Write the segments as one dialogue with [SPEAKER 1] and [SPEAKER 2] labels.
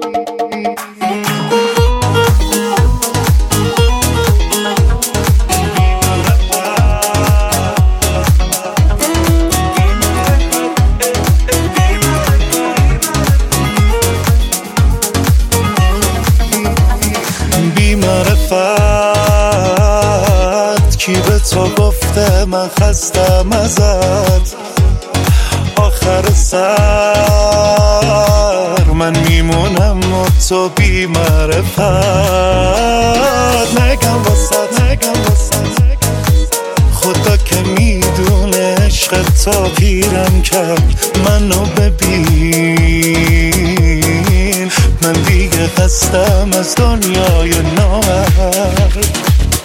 [SPEAKER 1] معرفت کی به تو گفته من خستم ازت؟ آخر سر من میمونم و تو بی معرفت. نگم واسه خدا که میدونه عشق تا پیرم کرد. منو ببین من دیگه خستم از دنیای نامرد.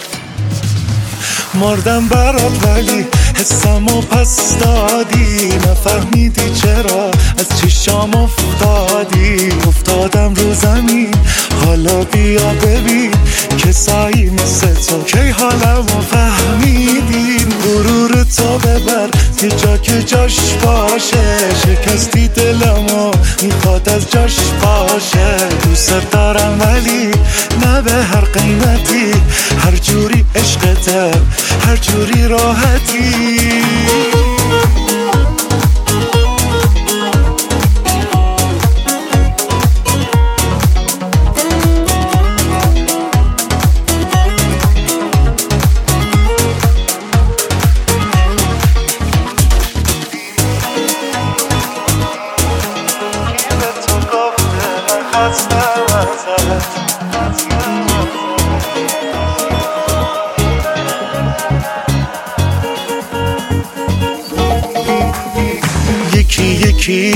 [SPEAKER 1] مردم برات ولی حسمو پس دادی. نفهمیدی چرا از چشام افتادم رو زمین. حالا بیا ببین کسایی مثل تو کی حالمو فهمیدین. غرور تو ببر یه جا که جاش باشه. شکستی دلمو میخواد از جاش باشه. دوست دارم ولی نه به هر قیمتی. هر جوری عشقته هر جوری راحتی. یکی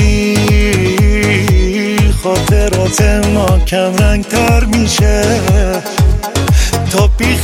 [SPEAKER 1] خاطرات ما کم رنگ تر میشه. تا بی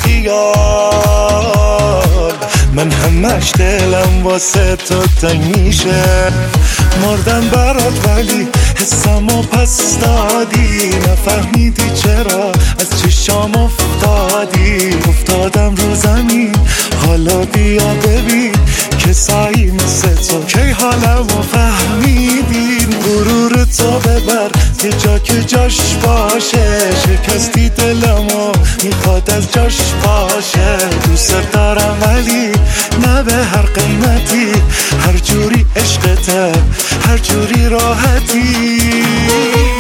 [SPEAKER 1] خیال من همش دلم واسه تو تنگ میشه. مردم برات ولی حسمو پس دادی. نفهمیدی چرا از چشام افتادم رو زمین. حالا بیا ببین کسایی مثل تو کی حالمو فهمیدین. غرور تو ببر یه جا که جاش باشه. شکستی دلمو میخواد از جاش باشه. دوست دارم ولی نه به هر قیمتی. هر جوری عشقته هر جوری راحتی.